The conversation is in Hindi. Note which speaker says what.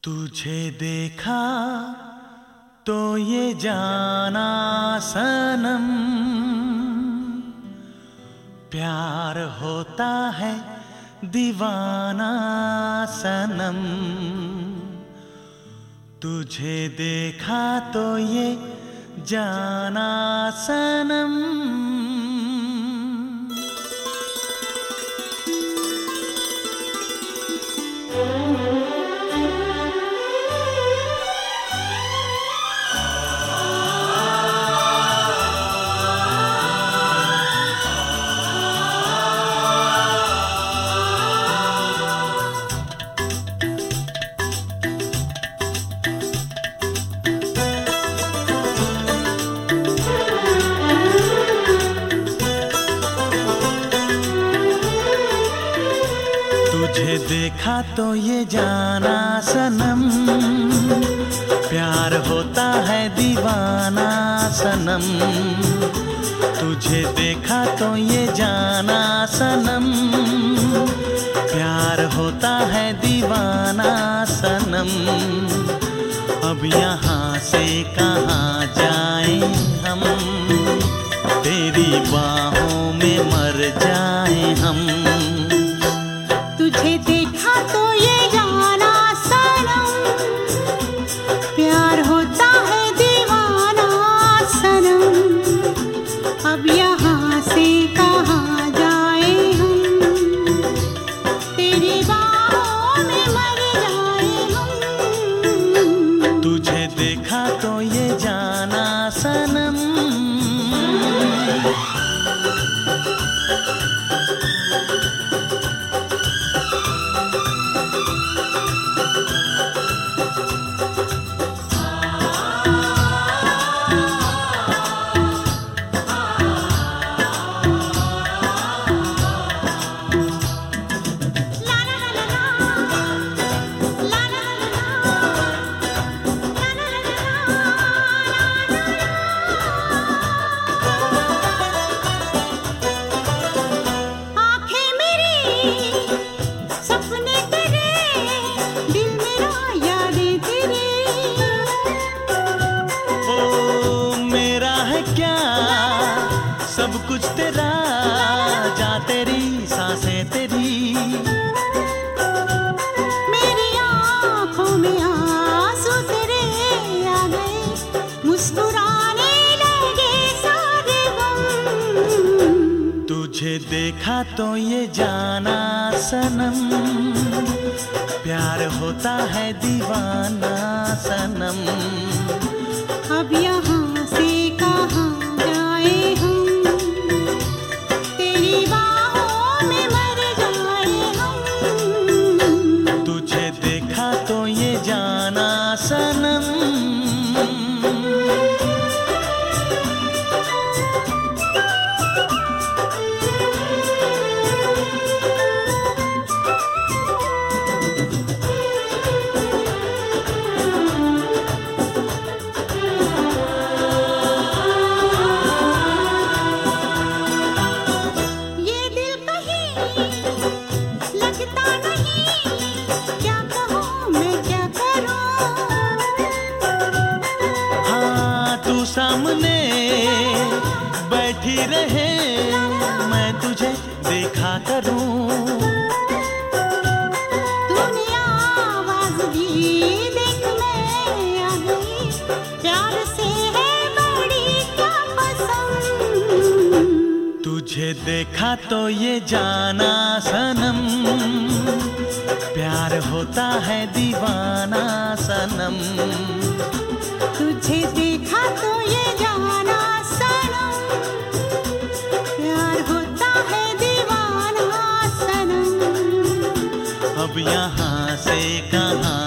Speaker 1: तुझे देखा तो ये जाना सनम, प्यार होता है दीवाना सनम। तुझे देखा तो ये जाना सनम। तुझे देखा तो ये जाना सनम, प्यार होता है दीवाना सनम। तुझे देखा तो ये जाना सनम, प्यार होता है दीवाना सनम। अब यहाँ से कहाँ जाएं हम, तेरी बाहों में मर जाएं हम।
Speaker 2: तुझे देखा तो ये जाना सनम, प्यार होता है दीवाना सनम। अब यहाँ से कहाँ जाए हम, तेरी बाहों में मर जाए हम।
Speaker 1: तुझे देखा तो ये जाना सनम। सब कुछ तेरा, जा तेरी सांसें तेरी।
Speaker 2: मेरी आँखों में आंसू तेरे आ गए, मुस्कुराने लगे सारे गम।
Speaker 1: तुझे देखा तो ये जाना सनम, प्यार होता है दीवाना सनम।
Speaker 2: अब यहाँ से कहाँ जाए हम, तेरी बाहों में मर जाए हम।
Speaker 1: तुझे देखा तो ये जाना सनम। सामने बैठी रहे, मैं तुझे देखा करूं।
Speaker 2: तूने आवाज दी, देख मैं आ गई, प्यार से है बड़ी क्या पसंद।
Speaker 1: तुझे देखा तो ये जाना सनम, प्यार होता है दीवाना सनम।
Speaker 2: तुझे देखा तो ये जाना सनम, प्यार होता है दीवाना सनम।
Speaker 1: अब यहाँ से कहाँ